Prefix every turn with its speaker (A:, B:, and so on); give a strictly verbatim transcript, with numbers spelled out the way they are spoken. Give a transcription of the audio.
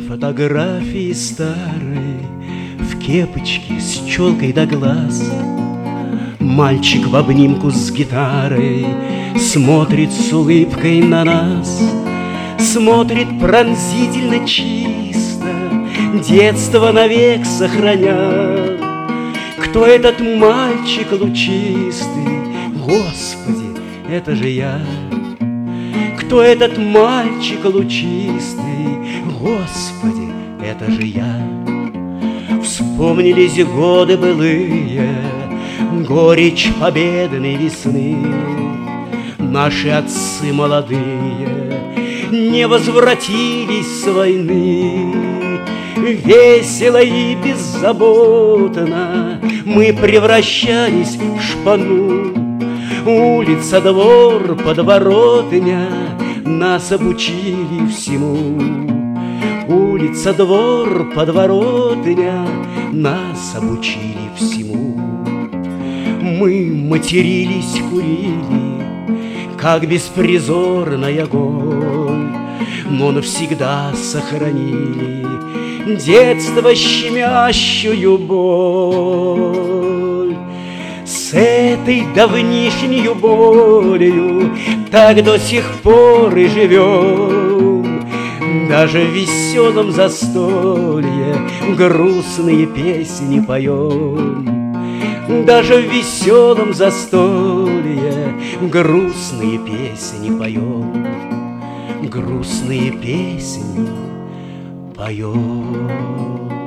A: фотографии старой, в кепочке с челкой до глаз. Мальчик в обнимку с гитарой смотрит с улыбкой на нас. Смотрит пронзительно чисто, детство навек сохраня. Кто этот мальчик лучистый? Господи, это же я. Кто этот мальчик лучистый? Господи, это же я. Вспомнились годы былые, горечь победной весны. Наши отцы молодые не возвратились с войны. Весело и беззаботно мы превращались в шпану. Улица, двор, подворотня нас обучили всему. Улица, двор, подворотня нас обучили всему. Мы матерились, курили, как беспризорная голь, но навсегда сохранили детство щемящую боль. С этой давнишнею болью так до сих пор и живем. Даже в веселом застолье грустные песни поем. Даже в веселом застолье грустные песни поем. Грустные песни поем.